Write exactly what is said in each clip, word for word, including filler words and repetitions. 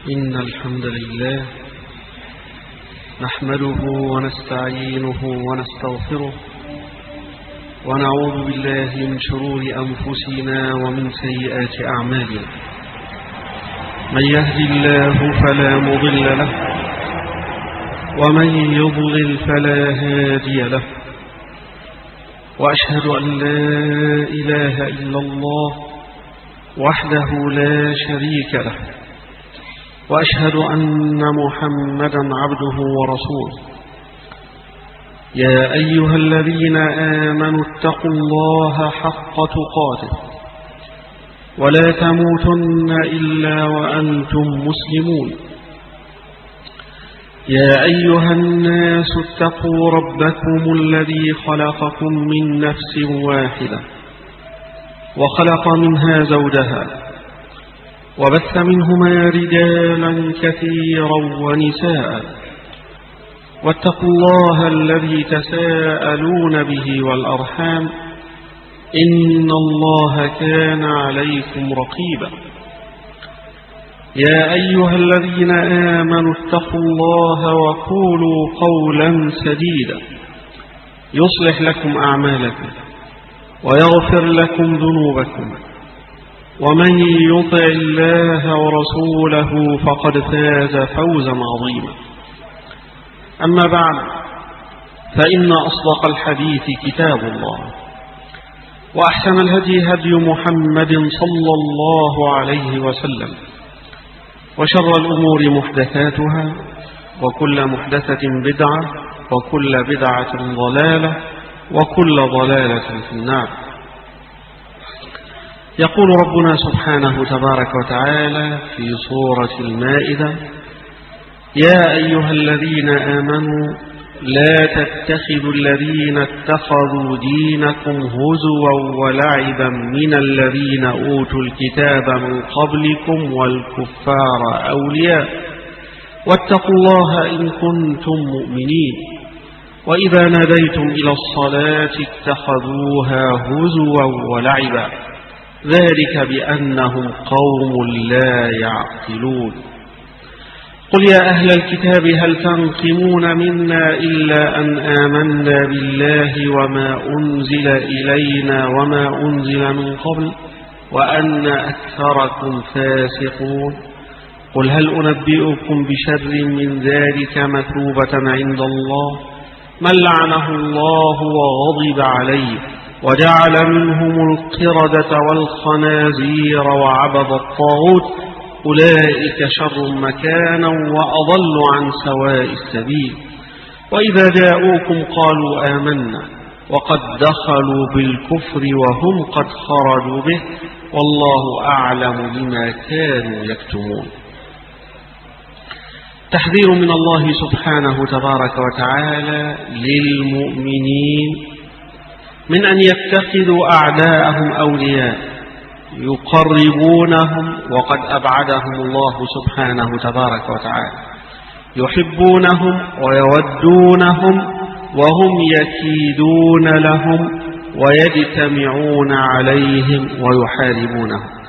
إن الحمد لله نحمده ونستعينه ونستغفره ونعوذ بالله من شرور أنفسنا ومن سيئات أعمالنا. من يهدي الله فلا مضل له ومن يضلل فلا هادي له، وأشهد أن لا إله إلا الله وحده لا شريك له، وأشهد أن محمدا عبده ورسوله. يا أيها الذين آمنوا اتقوا الله حق تقاته ولا تموتن إلا وأنتم مسلمون. يا أيها الناس اتقوا ربكم الذي خلقكم من نفس واحدة وخلق منها زوجها وبث منهما رجالا كثيرا ونساء، واتقوا الله الذي تساءلون به والأرحام إن الله كان عليكم رقيبا. يا أيها الذين آمنوا اتقوا الله وقولوا قولا سديدا يصلح لكم أعمالكم ويغفر لكم ذنوبكم، ومن يطع الله ورسوله فقد فاز فوزا عظيما. أما بعد، فإن أصدق الحديث كتاب الله، وأحسن الهدي هدي محمد صلى الله عليه وسلم، وشر الأمور محدثاتها، وكل محدثة بدعة، وكل بدعة ضلالة، وكل ضلالة في النار. يقول ربنا سبحانه تبارك وتعالى في سورة المائدة: يا أيها الذين آمنوا لا تتخذوا الذين اتخذوا دينكم هزوا ولعبا من الذين أوتوا الكتاب من قبلكم والكفار أولياء واتقوا الله إن كنتم مؤمنين. وإذا ناديتم إلى الصلاة اتخذوها هزوا ولعبا ذلك بأنهم قوم لا يعقلون. قل يا أهل الكتاب هل تنقمون منا إلا أن آمنا بالله وما أنزل إلينا وما أنزل من قبل وأن أكثركم فاسقون. قل هل أنبئكم بشر من ذلك مثوبة عند الله من لعنه الله وغضب عليه وجعل منهم القردة والخنازير وعبد الطاغوت أولئك شر مكانا وأضل عن سواء السبيل. وإذا جاءوكم قالوا آمنا وقد دخلوا بالكفر وهم قد خرجوا به والله أعلم بما كانوا يكتمون. تحذير من الله سبحانه تبارك وتعالى للمؤمنين من أن يتخذوا أعداءهم أولياء يقربونهم وقد أبعدهم الله سبحانه تبارك وتعالى، يحبونهم ويودونهم وهم يكيدون لهم ويجتمعون عليهم ويحاربونهم.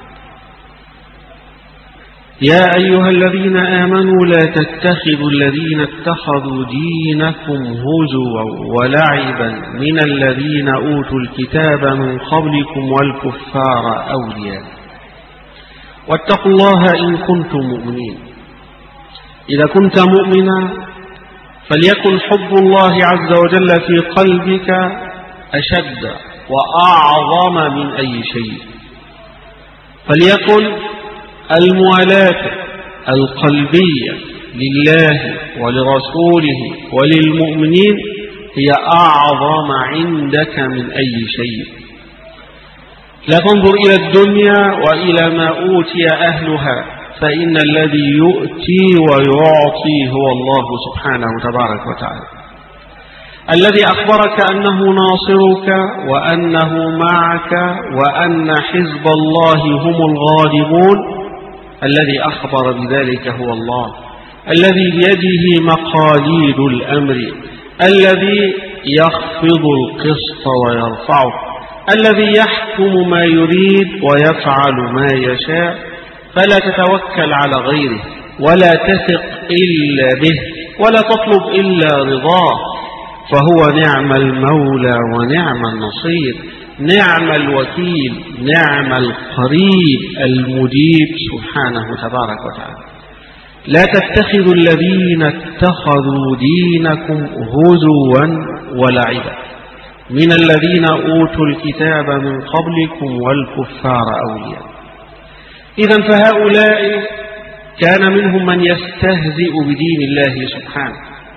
يا أيها الذين آمنوا لا تتخذوا الذين اتخذوا دينكم هزوا ولعبا من الذين أوتوا الكتاب من قبلكم والكفار أولياء واتقوا الله إن كنتم مؤمنين. إذا كنت مؤمنا فليكن حب الله عز وجل في قلبك أشد وأعظم من أي شيء، فليكن الموالاة القلبية لله ولرسوله وللمؤمنين هي أعظم عندك من أي شيء. لا تنظر إلى الدنيا وإلى ما أوتي أهلها، فإن الذي يؤتي ويعطي هو الله سبحانه تبارك وتعالى، الذي أخبرك أنه ناصرك وأنه معك وأن حزب الله هم الغالبون. الذي أخبر بذلك هو الله، الذي بيده مقاليد الأمر، الذي يخفض القسط ويرفعه، الذي يحكم ما يريد ويفعل ما يشاء، فلا تتوكل على غيره، ولا تثق إلا به ولا تطلب إلا رضاه، فهو نعم المولى ونعم النصير، نعم الوكيل، نعم القريب المجيب سبحانه تبارك وتعالى. لا تتخذوا الذين اتخذوا دينكم هزوا ولعبا من الذين أوتوا الكتاب من قبلكم والكفار أولياء. إذن فهؤلاء كان منهم من يستهزئ بدين الله سبحانه،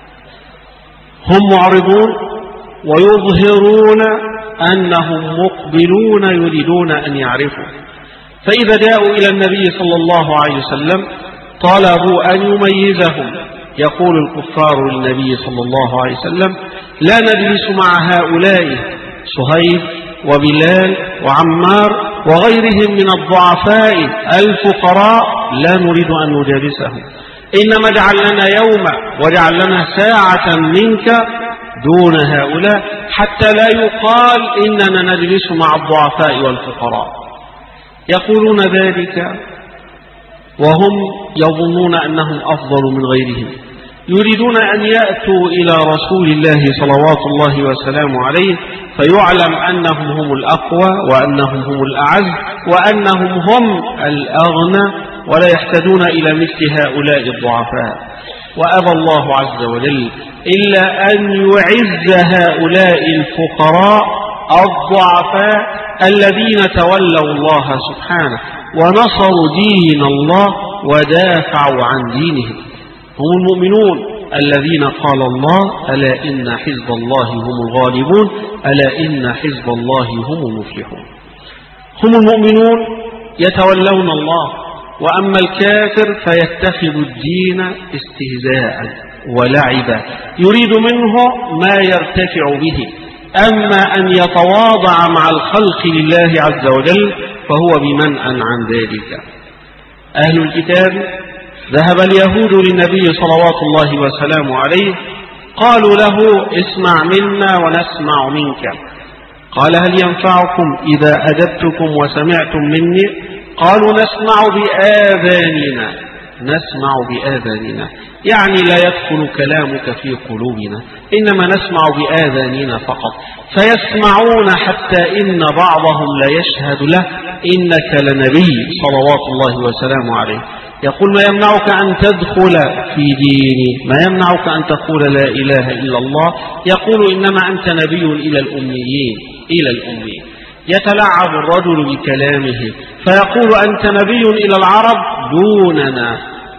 هم معرضون ويظهرون أنهم مقبلون يريدون أن يعرفوا، فإذا جاءوا إلى النبي صلى الله عليه وسلم طلبوا أن يميزهم. يقول الكفار للنبي صلى الله عليه وسلم: لا نجلس مع هؤلاء صهيب وبلال وعمار وغيرهم من الضعفاء الفقراء، لا نريد أن نجالسهم، إنما اجعل لنا يوما واجعل لنا ساعة منك دون هؤلاء، حتى لا يقال إننا نجلس مع الضعفاء والفقراء. يقولون ذلك وهم يظنون أنهم أفضل من غيرهم، يريدون أن يأتوا إلى رسول الله صلوات الله وسلامه عليه فيعلم أنهم هم الأقوى وأنهم هم الأعز وأنهم هم الأغنى، ولا يحتاجون إلى مثل هؤلاء الضعفاء. وأبى الله عز وجل إلا أن يعز هؤلاء الفقراء الضعفاء الذين تولوا الله سبحانه ونصروا دين الله ودافعوا عن دينهم، هم المؤمنون الذين قال الله: ألا إن حزب الله هم الغالبون، ألا إن حزب الله هم المفلحون. هم المؤمنون يتولون الله، وأما الكافر فيتخذ الدين استهزاء ولعبا، يريد منه ما يرتفع به. أما أن يتواضع مع الخلق لله عز وجل فهو بمنأ عن ذلك. أهل الكتاب ذهب اليهود للنبي صلوات الله وسلامه عليه، قالوا له: اسمع منا ونسمع منك. قال: هل ينفعكم إذا أدبتكم وسمعتم مني؟ قالوا: نسمع بآذاننا، نسمع بآذاننا، يعني لا يدخل كلامك في قلوبنا، إنما نسمع بآذاننا فقط. فيسمعون حتى إن بعضهم لا يشهد له إنك لنبي صلوات الله وسلامه عليه. يقول: ما يمنعك أن تدخل في ديني؟ ما يمنعك أن تقول لا إله إلا الله؟ يقول: إنما أنت نبي إلى الأميين، إلى الأميين. يتلعب الرجل بكلامه فيقول: أنت نبي إلى العرب دوننا.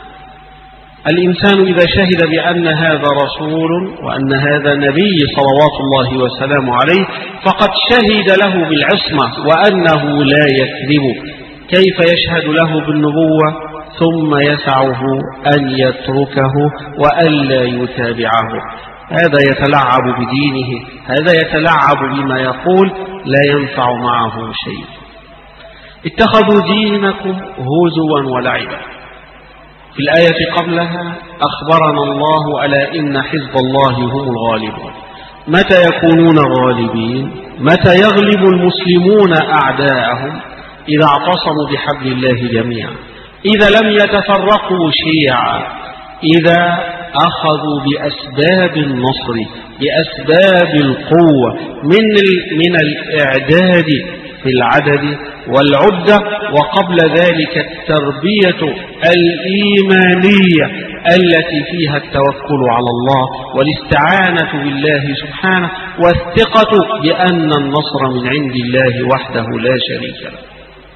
الإنسان إذا شهد بأن هذا رسول وأن هذا نبي صلوات الله وسلامه عليه فقد شهد له بالعصمة وأنه لا يكذب. كيف يشهد له بالنبوة ثم يسعه أن يتركه وألا يتابعه؟ هذا يتلعب بدينه، هذا يتلعب بما يقول، لا ينفع معه شيء. اتخذوا دينكم هزوا ولعبا. في الآية قبلها أخبرنا الله: ألا إن حزب الله هم الغالبون. متى يكونون غالبين؟ متى يغلب المسلمون أعداءهم؟ إذا اعتصموا بحبل الله جميعا، إذا لم يتفرقوا شيعا، إذا أخذوا بأسباب النصر، بأسباب القوة، من من الإعداد في العدد والعدة، وقبل ذلك التربية الإيمانية التي فيها التوكل على الله والاستعانة بالله سبحانه والثقة بأن النصر من عند الله وحده لا شريك له.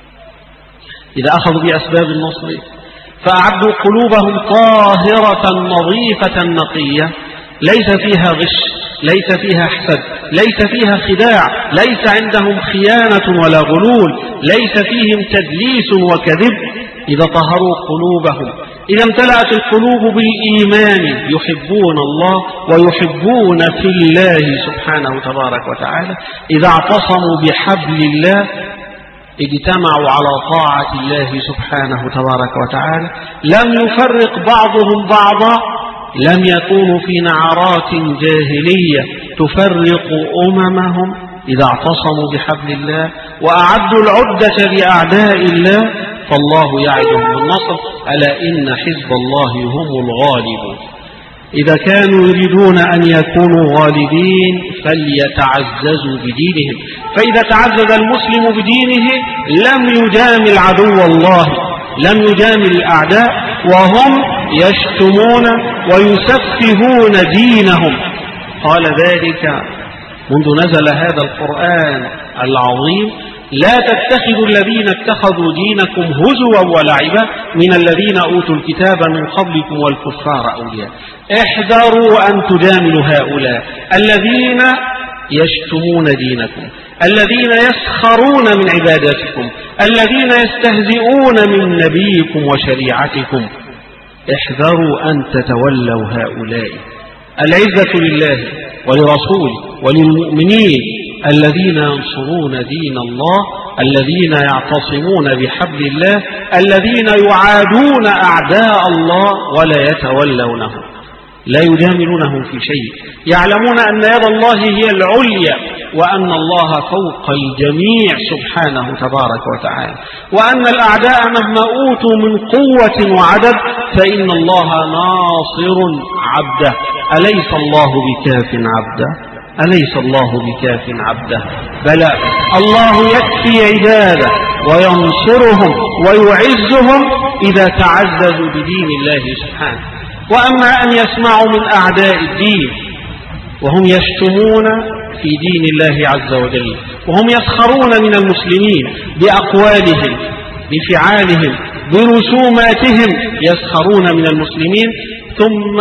إذا أخذوا بأسباب النصر فأعدوا قلوبهم طاهرة نظيفة نقية، ليس فيها غش، ليس فيها حسد، ليس فيها خداع، ليس عندهم خيانة ولا غلول، ليس فيهم تدليس وكذب. إذا طهروا قلوبهم، إذا امتلأت القلوب بالإيمان، يحبون الله ويحبون في الله سبحانه تبارك وتعالى، إذا اعتصموا بحبل الله اجتمعوا على طاعة الله سبحانه تبارك وتعالى، لم يفرق بعضهم بعضا، لم يكونوا في نعرات جاهلية تفرق أممهم. إذا اعتصموا بحبل الله وأعدوا العدة لأعداء الله فالله يعدهم بالنصر ألا إن حزب الله هم الغالبون. إذا كانوا يريدون أن يكونوا غالبين فليتعززوا بدينهم، فإذا تعزز المسلم بدينه لم يجامل عدو الله، لم يجامل الأعداء وهم يشتمون ويسفهون دينهم. قال ذلك منذ نزل هذا القرآن العظيم: لا تتخذوا الذين اتخذوا دينكم هزوا ولعبا من الذين أوتوا الكتاب من قبلكم والكفار أولياء. احذروا أن تجاملوا هؤلاء الذين يشتمون دينكم، الذين يسخرون من عباداتكم، الذين يستهزئون من نبيكم وشريعتكم. احذروا أن تتولوا هؤلاء. العزة لله ولرسوله وللمؤمنين الذين ينصرون دين الله، الذين يعتصمون بحبل الله، الذين يعادون أعداء الله ولا يتولونهم، لا يجاملونهم في شيء، يعلمون أن يد الله هي العليا وأن الله فوق الجميع سبحانه تبارك وتعالى، وأن الأعداء مهما أوتوا من قوة وعدد فإن الله ناصر عبده. أليس الله بكاف عبده؟ أليس الله بكاف عبده؟ بلى، الله يكفي عباده وينصرهم ويعزهم إذا تعززوا بدين الله سبحانه. وأما أن يسمعوا من أعداء الدين وهم يشتمون في دين الله عز وجل، وهم يسخرون من المسلمين بأقوالهم بفعالهم برسوماتهم، يسخرون من المسلمين ثم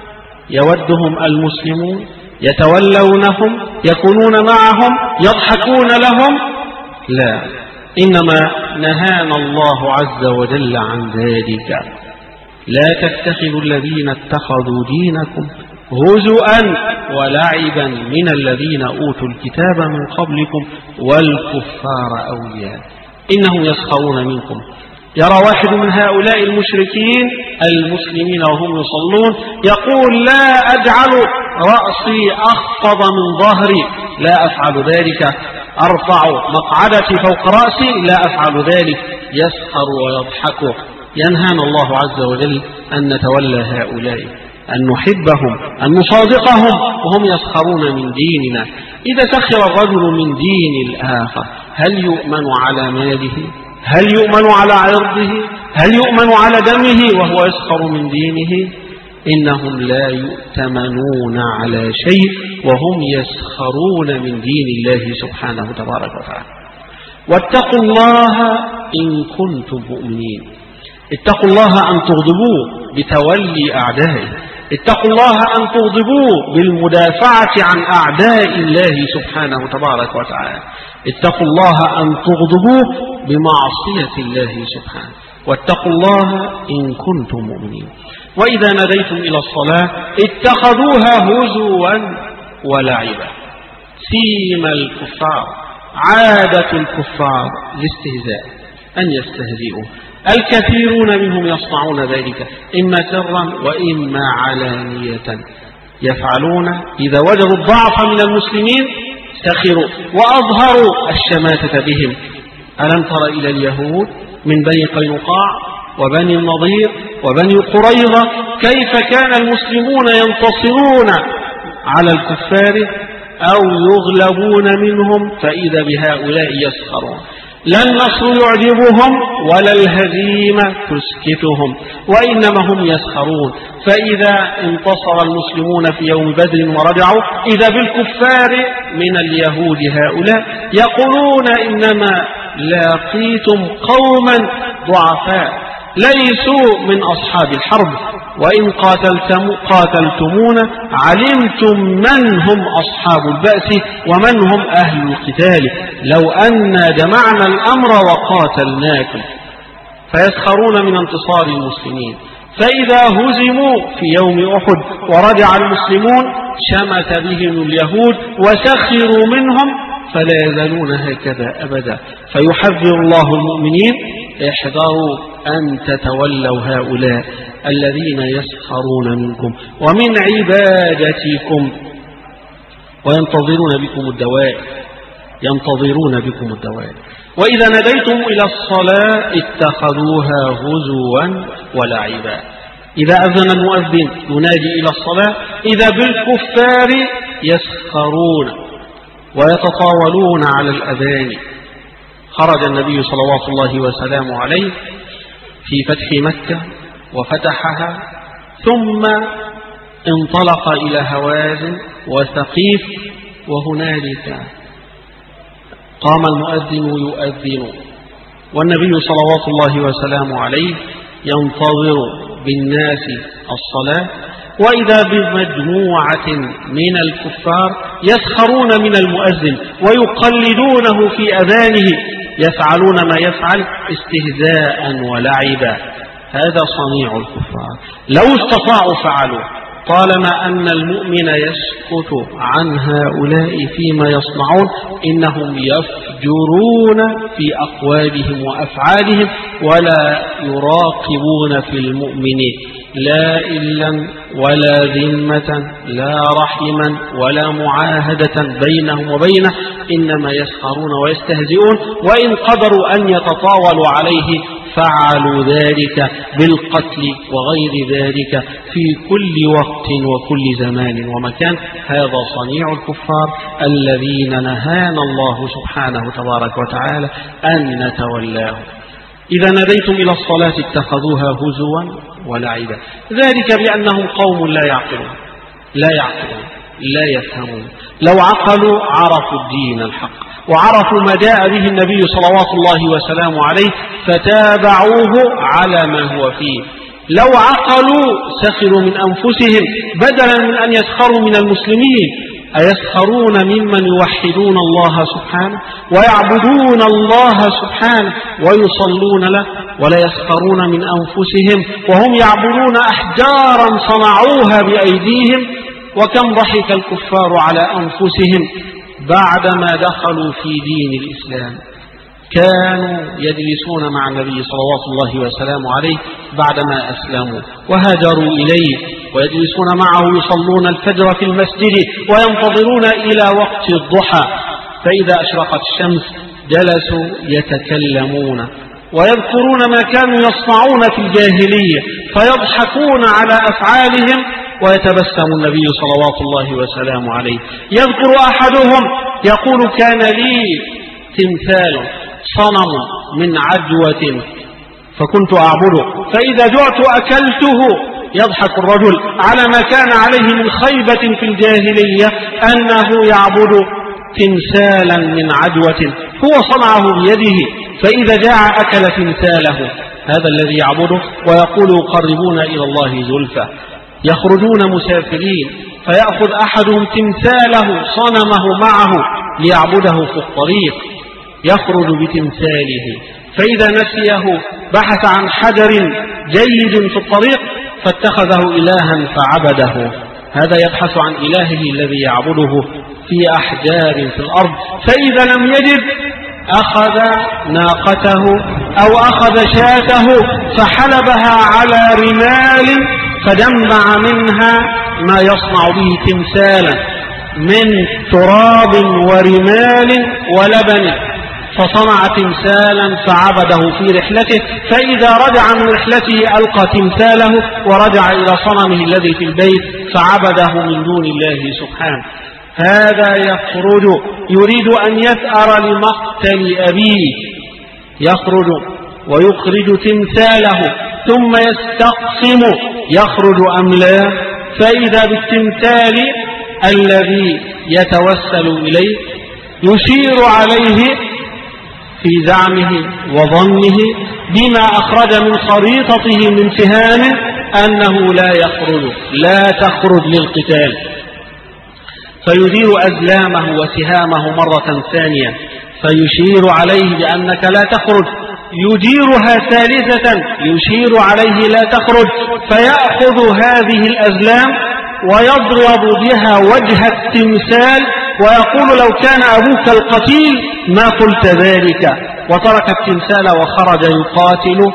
يودهم المسلمون يتولونهم يكونون معهم يضحكون لهم. لا، إنما نهانا الله عز وجل عن ذلك. لا تتخذوا الذين اتخذوا دينكم هزؤا ولعبا من الذين أوتوا الكتاب من قبلكم والكفار أولياء إنهم يسخرون منكم. يرى واحد من هؤلاء المشركين المسلمين وهم يصلون يقول: لا أجعل رأسي أخفض من ظهري، لا أفعل ذلك، أرفع مقعدتي فوق رأسي، لا أفعل ذلك. يسخر ويضحك. ينهانا الله عز وجل أن نتولى هؤلاء، أن نحبهم، أن نصادقهم وهم يسخرون من ديننا. إذا سخر الرجل من دين الآخر هل يؤمن على ماله؟ هل يؤمن على عرضه؟ هل يؤمن على دمه وهو يسخر من دينه؟ إنهم لا يؤتمنون على شيء وهم يسخرون من دين الله سبحانه تبارك وتعالى. واتقوا الله إن كنتم مؤمنين. اتقوا الله أن تغضبوه بتولي أعدائه، اتقوا الله أن تغضبوه بالمدافعة عن أعداء الله سبحانه تبارك وتعالى، اتقوا الله أن تغضبوه بمعصية الله سبحانه. واتقوا الله إن كنتم مؤمنين. وإذا ناديتم إلى الصلاة اتخذوها هزوا ولعبا. سيم الكفار، عادة الكفار الاستهزاء، أن يستهزئوا. الكثيرون منهم يصنعون ذلك إما سرا وإما علانية. يفعلون إذا وجدوا الضعف من المسلمين سخروا وأظهروا الشماتة بهم. ألم تر إلى اليهود من بني قينقاع وبني النضير وبني قريظة كيف كان المسلمون ينتصرون على الكفار أو يغلبون منهم، فإذا بهؤلاء يسخرون. لا النصر يعجبهم ولا الهزيمة تسكتهم، وإنما هم يسخرون. فإذا انتصر المسلمون في يوم بدر ورجعوا إذا بالكفار من اليهود هؤلاء يقولون: إنما لاقيتم قوما ضعفاء ليسوا من أصحاب الحرب، وإن قاتلتم قاتلتمونا علمتم من هم أصحاب البأس ومن هم أهل القتال، لو أنا جمعنا الأمر وقاتلناكم. فيسخرون من انتصار المسلمين. فإذا هزموا في يوم أحد ورجع المسلمون شمت بهم اليهود وسخروا منهم، فلا يزالون هكذا أبدا. فيحذر الله المؤمنين: احذروا أن تتولوا هؤلاء الذين يسخرون منكم ومن عبادتكم وينتظرون بكم الدوائر. ينتظرون بكم الدوائر. وإذا ناديتم إلى الصلاة اتخذوها هزوا ولعبا. إذا أذن المؤذن ينادي إلى الصلاة إذا بالكفار يسخرون ويتطاولون على الأذان. خرج النبي صلوات الله وسلامه عليه في فتح مكة وفتحها، ثم انطلق إلى هوازن وثقيف، وهنالك قام المؤذن يؤذن والنبي صلوات الله وسلامه عليه ينتظر بالناس الصلاة، وإذا بمجموعة من الكفار يسخرون من المؤذن ويقلدونه في أذانه، يفعلون ما يفعل استهزاء ولعبا. هذا صنيع الكفار، لو استطاعوا فعلوا، طالما أن المؤمن يسكت عن هؤلاء فيما يصنعون إنهم يفجرون في أقوالهم وأفعالهم ولا يراقبون في المؤمنين لا إلا ولا ذمة لا رحما ولا معاهدة بينهم وبينه، إنما يسخرون ويستهزئون، وإن قدروا أن يتطاولوا عليه فعلوا ذلك بالقتل وغير ذلك في كل وقت وكل زمان ومكان. هذا صنيع الكفار الذين نهانا الله سبحانه تبارك وتعالى أن نتولاه. إذا ناديتم إلى الصلاة اتخذوها هزوا ولعبا، ذلك بأنهم قوم لا يعقلون لا يعقلون لا يفهمون. لو عقلوا عرفوا الدين الحق وعرفوا ما جاء به النبي صلوات الله وسلامه عليه فتابعوه على ما هو فيه. لو عقلوا سخروا من أنفسهم بدلا من أن يسخروا من المسلمين. أيسخرون ممن يوحدون الله سبحانه ويعبدون الله سبحانه ويصلون له، ولا يسخرون من أنفسهم وهم يعبدون أحجارا صنعوها بأيديهم. وكم ضحك الكفار على أنفسهم بعدما دخلوا في دين الإسلام. كانوا يجلسون مع النبي صلوات الله وسلامه عليه بعدما أسلموا وهاجروا إليه، ويجلسون معه يصلون الفجر في المسجد وينتظرون إلى وقت الضحى، فإذا أشرقت الشمس جلسوا يتكلمون ويذكرون ما كانوا يصنعون في الجاهلية فيضحكون على أفعالهم، ويتبسم النبي صلوات الله وسلامه عليه. يذكر أحدهم يقول كان لي تمثال صنم من عجوة فكنت أعبده، فإذا جعت أكلته. يضحك الرجل على ما كان عليه من خيبة في الجاهلية أنه يعبد تمثالا من عجوة هو صنعه بيده، فإذا جاع أكل تمثاله. هذا الذي يعبده ويقول يقربون إلى الله زلفى. يخرجون مسافرين فيأخذ أحدهم تمثاله صنمه معه ليعبده في الطريق، يخرج بتمثاله، فإذا نسيه بحث عن حجر جيد في الطريق فاتخذه إلها فعبده. هذا يبحث عن إلهه الذي يعبده في أحجار في الأرض، فإذا لم يجد أخذ ناقته أو أخذ شاته فحلبها على رمال فجمع منها ما يصنع به تمثالا من تراب ورمال ولبن، فصنع تمثالا فعبده في رحلته، فإذا رجع من رحلته ألقى تمثاله ورجع إلى صنمه الذي في البيت فعبده من دون الله سبحانه. هذا يخرج يريد أن يثأر لمقتل أبيه، يخرج ويخرج تمثاله ثم يستقسم يخرج أم لا، فإذا بالتمثال الذي يتوسل إليه يشير عليه في زعمه وظنه بما أخرج من خريطته من سهام أنه لا يخرج لا تخرج للقتال، فيدير أزلامه وسهامه مرة ثانية فيشير عليه بأنك لا تخرج، يديرها ثالثة يشير عليه لا تخرج، فيأخذ هذه الأزلام ويضرب بها وجه التمثال ويقول لو كان أبوك القتيل ما قلت ذلك، وترك التمثال وخرج يقاتل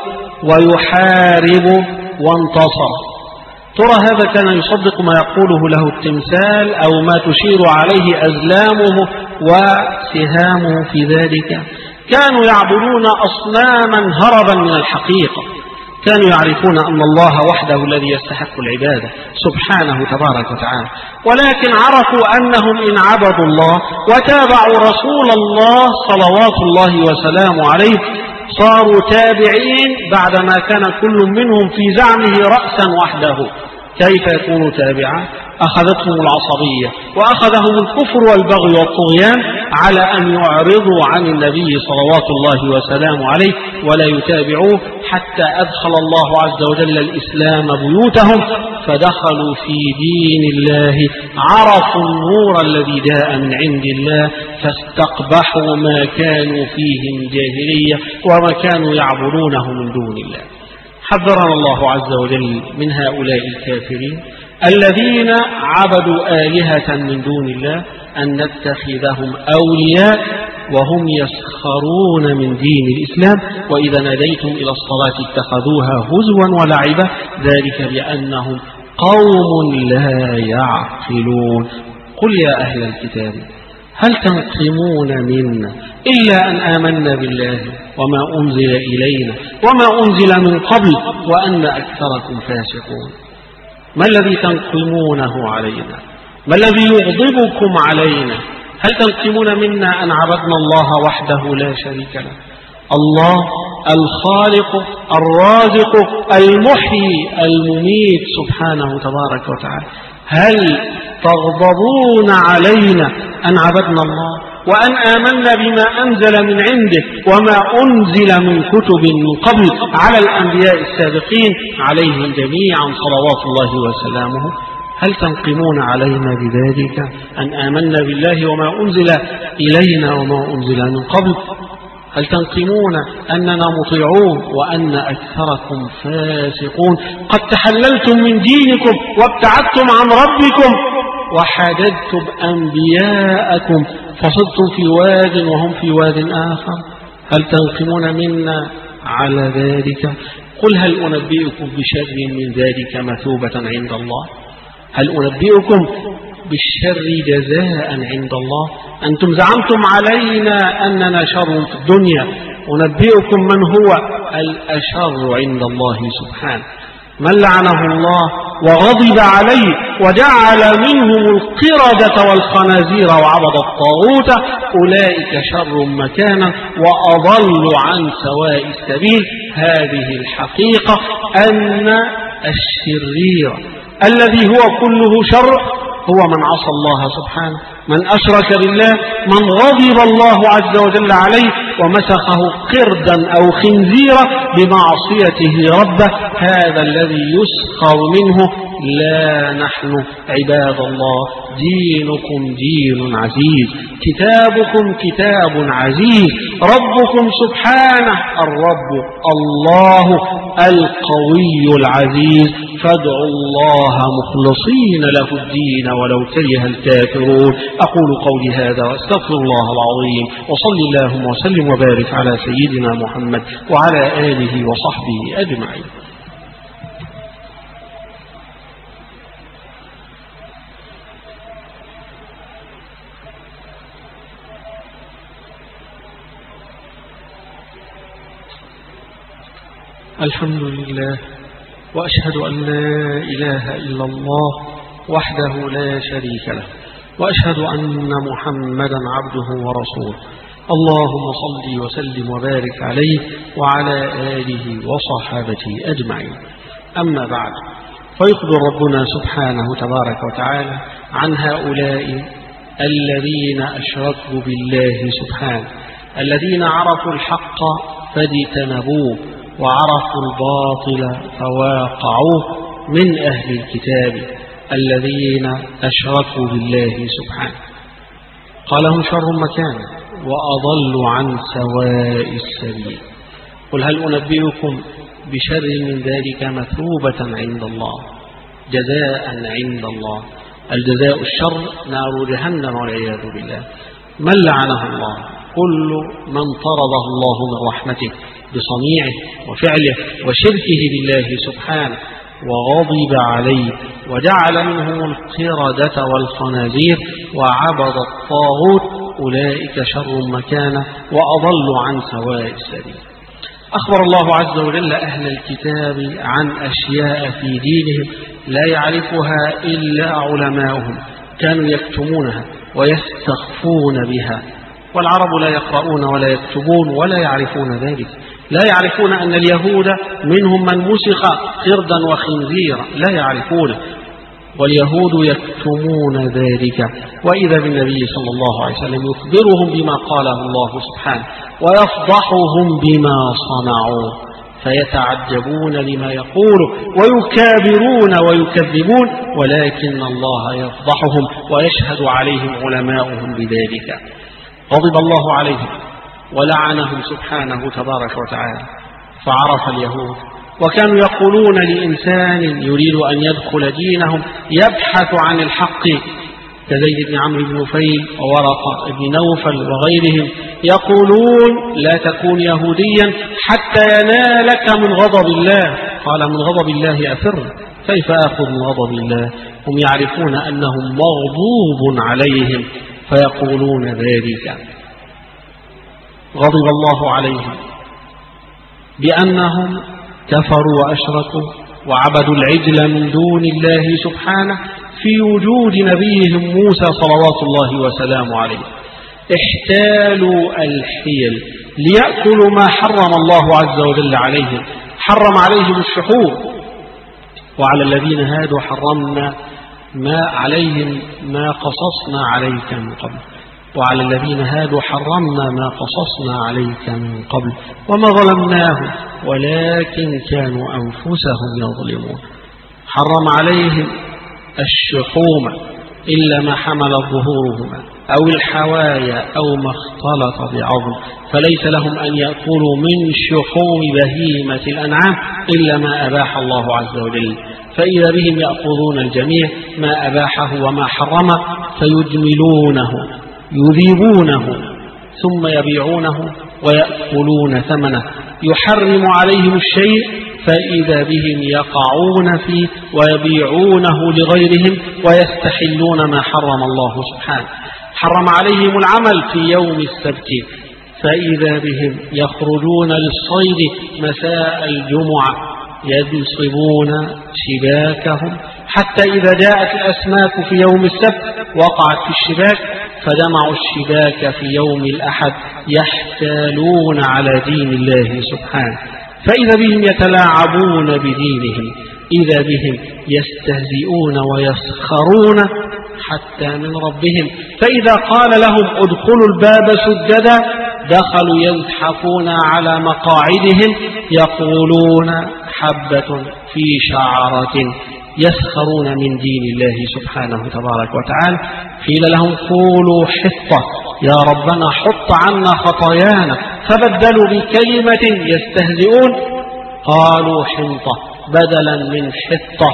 ويحارب وانتصر. ترى هذا كان يصدق ما يقوله له التمثال أو ما تشير عليه أزلامه وسهامه في ذلك. كانوا يعبدون أصناما هربا من الحقيقة، كانوا يعرفون أن الله وحده الذي يستحق العبادة سبحانه تبارك وتعالى، ولكن عرفوا أنهم إن عبدوا الله وتابعوا رسول الله صلوات الله وسلامه عليه صاروا تابعين بعدما كان كل منهم في زعمه رأسا وحده. كيف يكون تابعا؟ أخذتهم العصبية وأخذهم الكفر والبغي والطغيان على أن يعرضوا عن النبي صلوات الله وسلامه عليه ولا يتابعوه، حتى أدخل الله عز وجل الإسلام بيوتهم فدخلوا في دين الله، عرفوا النور الذي جاء من عند الله فاستقبحوا ما كانوا فيه من جاهلية وما كانوا يعبدونه من دون الله. حذرنا الله عز وجل من هؤلاء الكافرين الذين عبدوا آلهة من دون الله أن نتخذهم أولياء وهم يسخرون من دين الإسلام، وإذا ناديتم إلى الصلاة اتخذوها هزوا ولعبا، ذلك بأنهم قوم لا يعقلون. قل يا أهل الكتاب هل تنقمون منا إلا أن آمنا بالله وما أنزل إلينا وما أنزل من قبل وأن أكثركم فاسقون. ما الذي تنقمونه علينا؟ ما الذي يغضبكم علينا؟ هل تنقمون منا أن عبدنا الله وحده لا شريك له، الله الخالق الرازق المحيي المميت سبحانه تبارك وتعالى؟ هل تغضبون علينا أن عبدنا الله وأن آمنا بما أنزل من عنده وما أنزل من كتب من قبل على الأنبياء السابقين عليهم جميعا صلوات الله وسلامه؟ هل تنقمون علينا بذلك أن آمنا بالله وما أنزل إلينا وما أنزل من قبل؟ هل تنقمون أننا مطيعون وأن أكثركم فاسقون؟ قد تحللتم من دينكم وابتعدتم عن ربكم وحاددتم أنبياءكم فصدتم في واد وهم في واد آخر. هل تنقمون منا على ذلك؟ قل هل أنبئكم بشر من ذلك مثوبة عند الله؟ هل أنبئكم بالشر جزاء عند الله؟ أنتم زعمتم علينا أننا شر في الدنيا، أنبئكم من هو الأشر عند الله سبحانه، من لعنه الله وغضب عليه وجعل منهم القردة والخنازير وعبد الطاغوت، أولئك شر مكانا وأضل عن سواء السبيل. هذه الحقيقة أن الشرير الذي هو كله شر هو من عصى الله سبحانه، من أشرك بالله، من غضب الله عز وجل عليه ومسخه قردا أو خنزيرا بمعصيته ربه، هذا الذي يسخر منه. لا نحن عباد الله دينكم دين عزيز، كتابكم كتاب عزيز، ربكم سبحانه الرب الله القوي العزيز، فادعوا الله مخلصين له الدين ولو كره الكافرون. أقول قولي هذا واستغفر الله العظيم، وصل اللهم وسلم وبارك على سيدنا محمد وعلى آله وصحبه أجمعين. الحمد لله وأشهد أن لا إله إلا الله وحده لا شريك له، وأشهد أن محمدا عبده ورسوله. اللهم صل وسلم وبارك عليه وعلى آله وصحابته أجمعين. أما بعد، فيخبر ربنا سبحانه تبارك وتعالى عن هؤلاء الذين أشركوا بالله سبحانه، الذين عرفوا الحق فاجتنبوه وعرفوا الباطل فواقعوه، من أهل الكتاب الذين أشركوا بالله سبحانه. قالهم شر مكان وأضلوا عن سواء السبيل. قل هل أنبئكم بشر من ذلك مثوبة عند الله، جزاء عند الله. الجزاء الشر نار جهنم والعياذ بالله. من لعنه الله، كل من طرده الله من رحمته بصنيعه وفعله وشركه بالله سبحانه، وغضب عليه وجعل منهم القردة والخنازير وعبد الطاغوت، أولئك شر مكانة وأضل عن سواء السبيل. أخبر الله عز وجل أهل الكتاب عن أشياء في دينهم لا يعرفها إلا علماؤهم، كانوا يكتمونها ويستخفون بها، والعرب لا يقرؤون ولا يكتبون ولا يعرفون ذلك. لا يعرفون أن اليهود منهم من مسخ قردا وخنزيرا، لا يعرفونه، واليهود يكتمون ذلك. وإذا بالنبي صلى الله عليه وسلم يخبرهم بما قاله الله سبحانه ويفضحهم بما صنعوا، فيتعجبون لما يقول ويكابرون ويكذبون، ولكن الله يفضحهم ويشهد عليهم علماؤهم بذلك. غضب الله عليهم ولعنهم سبحانه تبارك وتعالى، فعرف اليهود، وكانوا يقولون لإنسان يريد أن يدخل دينهم يبحث عن الحق كزيد بن عمرو بن نفيل وورقة بن نوفل وغيرهم، يقولون لا تكون يهوديا حتى ينالك من غضب الله. قال من غضب الله أفر، كيف أخذ من غضب الله؟ هم يعرفون أنهم مغضوب عليهم فيقولون ذلك. غضب الله عليهم بأنهم كفروا وأشركوا وعبدوا العجل من دون الله سبحانه في وجود نبيهم موسى صلوات الله وسلامه عليه. احتالوا الحيل ليأكلوا ما حرم الله عز وجل عليهم، حرم عليهم الشحوم، وعلى الذين هادوا حرمنا ما عليهم ما قصصنا عليك من قبل، وعلى الذين هادوا حرمنا ما قصصنا عليك من قبل وما ظلمناهم ولكن كانوا أنفسهم يظلمون. حرم عليهم الشحوم إلا ما حمل ظهورهما أو الحوايا أو ما اختلط بعظم، فليس لهم أن يأكلوا من شحوم بهيمة الأنعام إلا ما أباح الله عز وجل، فإذا بهم يأخذون الجميع ما أباحه وما حرم فيجملونه يذيبونه ثم يبيعونه ويأكلون ثمنه. يحرم عليهم الشيء فإذا بهم يقعون فيه ويبيعونه لغيرهم ويستحلون ما حرم الله سبحانه. حرم عليهم العمل في يوم السبت فإذا بهم يخرجون للصيد مساء الجمعة ينصبون شباكهم حتى إذا جاءت الأسماك في يوم السبت وقعت في الشباك فجمعوا الشباك في يوم الأحد يحتالون على دين الله سبحانه. فإذا بهم يتلاعبون بدينهم، إذا بهم يستهزئون ويسخرون حتى من ربهم، فإذا قال لهم ادخلوا الباب سجدا دخلوا يزحفون على مقاعدهم يقولون حبة في شعرة، يسخرون من دين الله سبحانه تبارك وتعالى. قيل لهم قولوا حطة يا ربنا حط عنا خطايانا، فبدلوا بكلمة يستهزئون قالوا حنطة بدلا من حطة.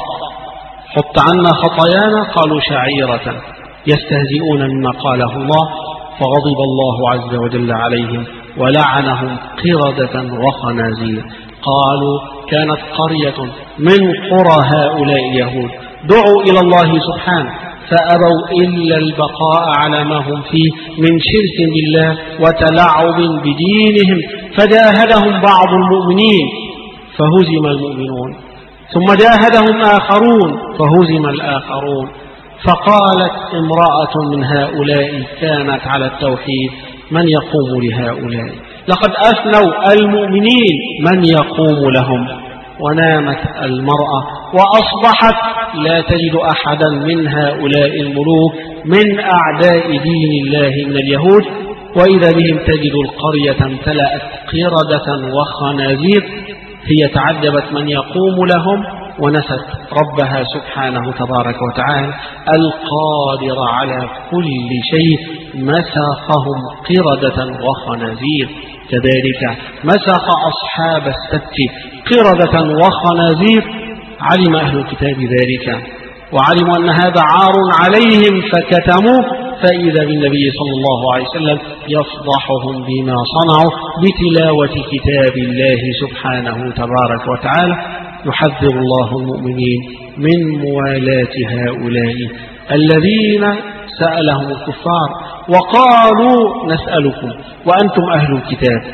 حط عنا خطايانا قالوا شعيرة، يستهزئون مما قاله الله، فغضب الله عز وجل عليهم ولعنهم قردة وخنازير. قالوا كانت قرية من قرى هؤلاء اليهود دعوا إلى الله سبحانه فأبوا إلا البقاء على ما هم فيه من شرك بالله وتلاعب بدينهم، فجاهدهم بعض المؤمنين فهزم المؤمنون، ثم جاهدهم آخرون فهزم الآخرون. فقالت امرأة من هؤلاء كانت على التوحيد من يقوم لهؤلاء؟ لقد أثنوا المؤمنين من يقوم لهم. ونامت المرأة وأصبحت لا تجد أحدا من هؤلاء الملوك من أعداء دين الله من اليهود، وإذا بهم تجد القرية امتلأت قردة وخنازير. هي تعجبت من يقوم لهم ونست ربها سبحانه تبارك وتعالى القادر على كل شيء مسخهم قردة وخنازير. كذلك مسخ أصحاب السبت قردة وخنازير. علم أهل الكتاب ذلك وعلموا أن هذا عار عليهم فكتموه، فإذا بالنبي صلى الله عليه وسلم يفضحهم بما صنعوا بتلاوة كتاب الله سبحانه تبارك وتعالى. يحذر الله المؤمنين من موالاة هؤلاء الذين سألهم الكفار وقالوا نسألكم وأنتم أهل الكتاب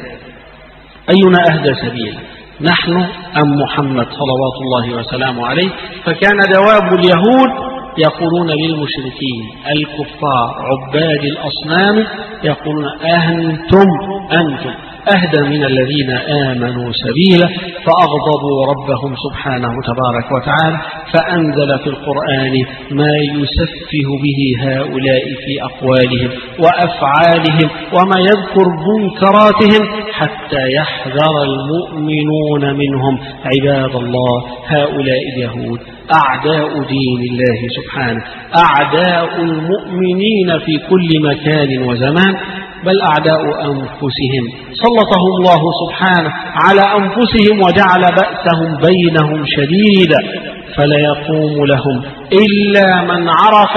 أينا أهدى سبيلا، نحن أم محمد صلوات الله وسلامه عليه؟ فكان جواب اليهود يقولون للمشركين الكفار عباد الأصنام، يقولون أنتم أنتم أهدى من الذين آمنوا سبيلا، فأغضبوا ربهم سبحانه تبارك وتعالى، فأنزل في القرآن ما يسفه به هؤلاء في أقوالهم وأفعالهم وما يذكر منكراتهم حتى يحذر المؤمنون منهم. عباد الله، هؤلاء اليهود أعداء دين الله سبحانه، أعداء المؤمنين في كل مكان وزمان، بل أعداء أنفسهم سلطهم الله سبحانه على أنفسهم وجعل بأسهم بينهم شديدا، فلا يقوم لهم إلا من عرف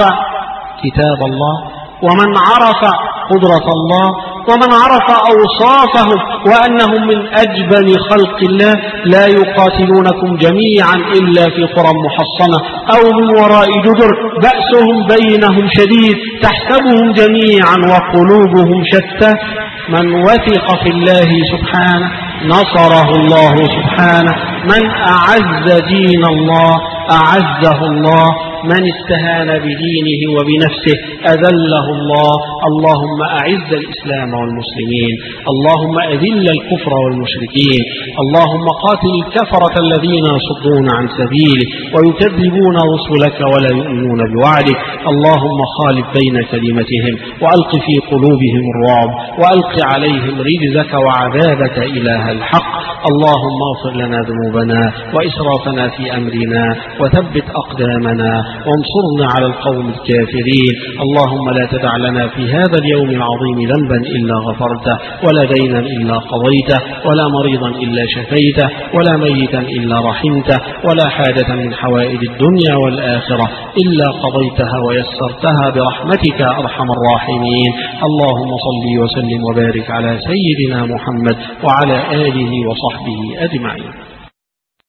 كتاب الله، ومن عرف قدرة الله، ومن عرف أوصافهم وأنهم من أجبن خلق الله. لا يقاتلونكم جميعا إلا في قرى محصنة أو من وراء جدر، بأسهم بينهم شديد، تحسبهم جميعا وقلوبهم شتى. من وثق في الله سبحانه نصره الله سبحانه، من أعز دين الله أعزه الله، من استهان بدينه وبنفسه أذله الله. اللهم أعز الإسلام والمسلمين، اللهم أذل الكفر والمشركين، اللهم قاتل الكفرة الذين يصدون عن سبيلك ويكذبون رسلك ولا يؤمنون بوعدك. اللهم خالف بين كلمتهم وألق في قلوبهم الرعب، وألق عليهم رجزك وعذابك إله الحق. اللهم اغفر لنا ذنوبنا وإسرافنا في أمرنا، وثبت أقدامنا، وانصرنا على القوم الكافرين. اللهم لا تدع لنا في هذا اليوم العظيم ذنبا إلا غفرته، ولا دينا إلا قضيته، ولا مريضا إلا شفيته، ولا ميتا إلا رحمته، ولا حاجة من حوائج الدنيا والآخرة إلا قضيتها ويسرتها برحمتك أرحم الراحمين. اللهم صل وسلم وبارك على سيدنا محمد وعلى آله وصحبه أجمعين.